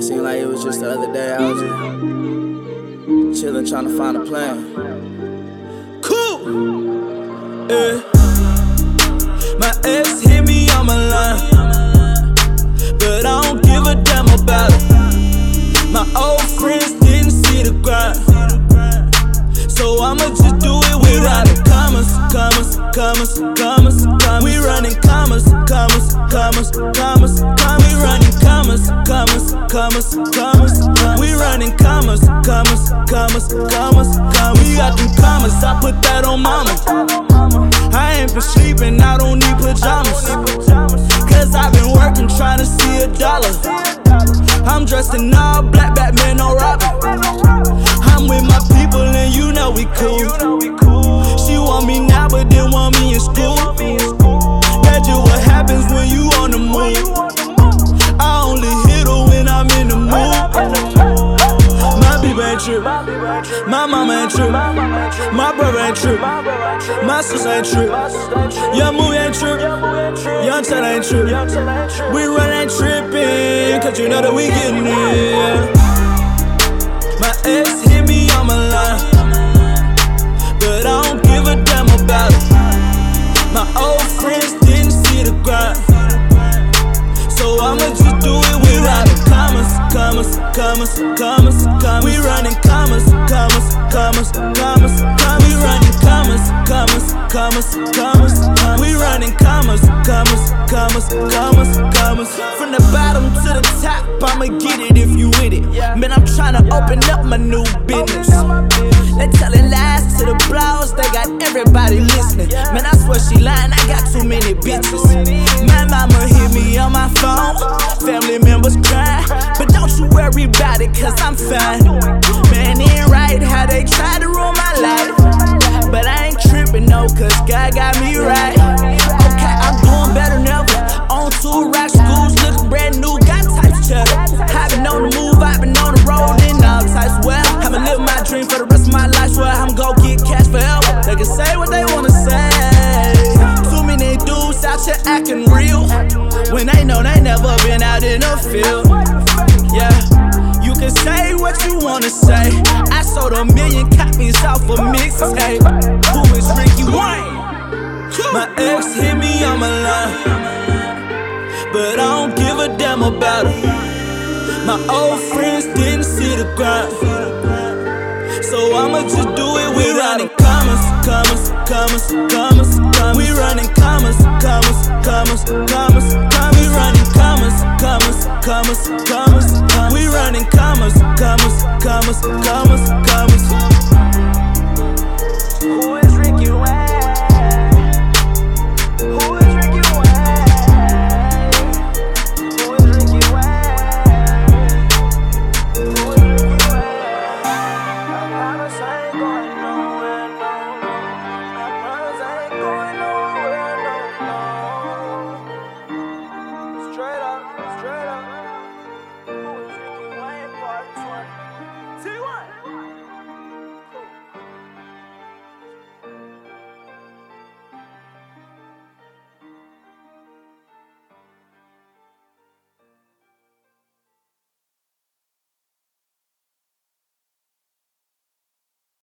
Seemed like it was just the other day I was chillin' trying to find a plan. Cool! Yeah. My ex hit me on my line, but I don't give a damn about it. My old friends didn't see the grind, so I'ma just do it. We running commas, commas, commas, commas, commas. We running commas, commas, commas, commas, commas. We running commas, commas, commas, commas. We running commas, commas, commas, commas, commas. We got them commas, I put that on mama. I ain't been sleeping, I don't need pajamas, cause I've been working trying to see $1. I'm dressed in all black, Batman, no Robin. I'm with my people and you know we cool. She want me now but didn't want me in school. That's just what happens when you on the move. I only hit her when I'm in the mood. My people ain't true, my mama ain't true, my brother ain't true, my sister ain't true, young movie ain't true, young child ain't true. We run ain't trippin', cause you know that we gettin' it. My ex hit me on my line, but I don't give a damn about it. My old friends didn't see the grind, so I'ma just do it. We running commas, commas, commas, commas, commas. We running commas, commas, commas, commas, commas. We running commas, commas, commas, commas. We running commas, commas, commas, commas, commas. From the bottom to the top, I'ma get it if you with it. Man, I'm tryna open up my new business. They telling lies to the blogs, they got everybody listening. Man, I swear she lying, I got too many bitches. My mama hit me on my phone, family members cry, but don't you worry about it, cause I'm fine. Man, it ain't right how they try to ruin my life, but I ain't trippin' no, cause God got me right. Okay, I'm doing better than ever. On 2 rock schools, looking brand new, got types cheddar. I've been on the move, I've been on the road in all types. Well, I'ma live my dream for the rest of my life, swear I'm gon' get cash forever. They can say what they wanna say. Too many dudes out here acting real, when they know they never been out in the field. Yeah, you can say what you wanna say. I sold 1 million copies off a mixtape. Who is Ricky Wayne? My ex hit me on my line, but I don't give a damn about it. My old friends didn't see the grind, so I'ma just do it. We running commas, commas, commas, commas, commas. We running commas, commas.